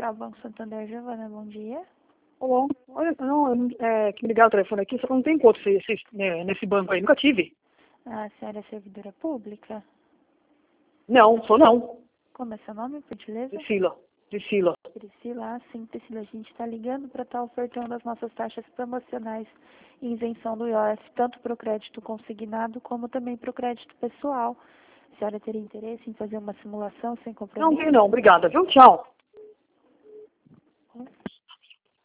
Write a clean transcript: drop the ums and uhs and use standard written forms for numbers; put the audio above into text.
Central Banco Santander, Giovana, bom dia. Olá, olha, não, que me ligaram o telefone aqui, só que eu não tenho conta nesse banco aí, nunca tive. A senhora é servidora pública? Não, sou não. Como é seu nome, por gentileza? Priscila. Priscila, sim, Priscila, a gente está ligando para estar ofertando as nossas taxas promocionais e isenção do IOF, tanto para o crédito consignado como também para o crédito pessoal. A senhora teria interesse em fazer uma simulação sem Não compromisso? tenho não, obrigada, viu? Tchau.